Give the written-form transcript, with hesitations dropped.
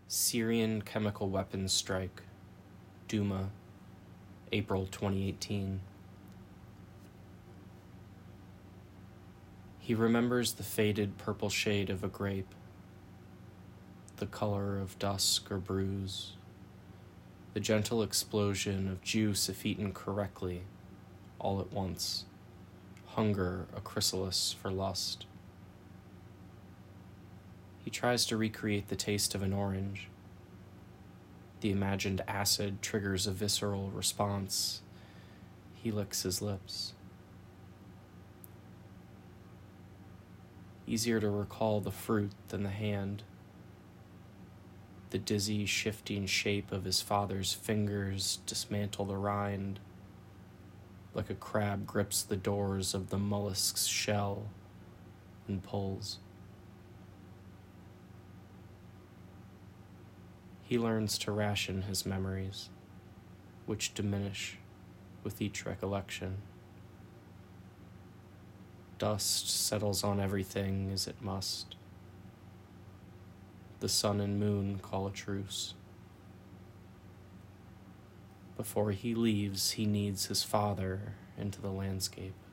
Syrian chemical weapons strike, Douma, April 2018. He remembers the faded purple shade of a grape, the color of dusk or bruise, the gentle explosion of juice if eaten correctly, all at once, hunger a chrysalis for lust. He tries to recreate the taste of an orange. The imagined acid triggers a visceral response. He licks his lips. Easier to recall the fruit than the hand. The dizzy, shifting shape of his father's fingers dismantle the rind, like a crab grips the doors of the mollusk's shell and pulls. He learns to ration his memories, which diminish with each recollection. Dust settles on everything as it must. The sun and moon call a truce. Before he leaves, he needs his father into the landscape.